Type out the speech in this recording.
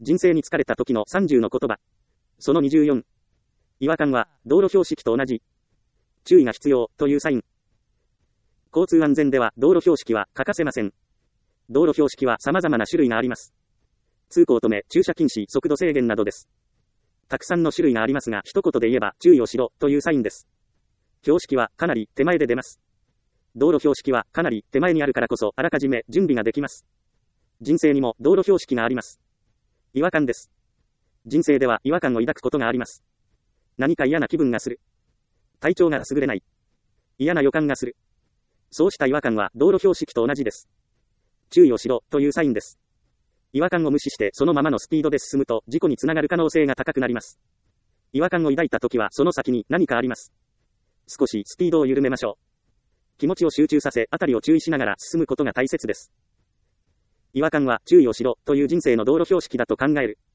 人生に疲れた時の30の言葉。その24。違和感は、道路標識と同じ。注意が必要、というサイン。交通安全では、道路標識は欠かせません。道路標識は様々な種類があります。通行止め、駐車禁止、速度制限などです。たくさんの種類がありますが、一言で言えば、注意をしろ、というサインです。標識は、かなり手前で出ます。道路標識は、かなり手前にあるからこそ、あらかじめ、準備ができます。人生にも、道路標識があります。違和感です。人生では、違和感を抱くことがあります。何か嫌な気分がする。体調が優れない。嫌な予感がする。そうした違和感は、道路標識と同じです。注意をしろ、というサインです。違和感を無視して、そのままのスピードで進むと、事故につながる可能性が高くなります。違和感を抱いたときは、その先に何かあります。少しスピードを緩めましょう。気持ちを集中させ、辺りを注意しながら進むことが大切です。違和感は、注意をしろ、という人生の道路標識だと考える。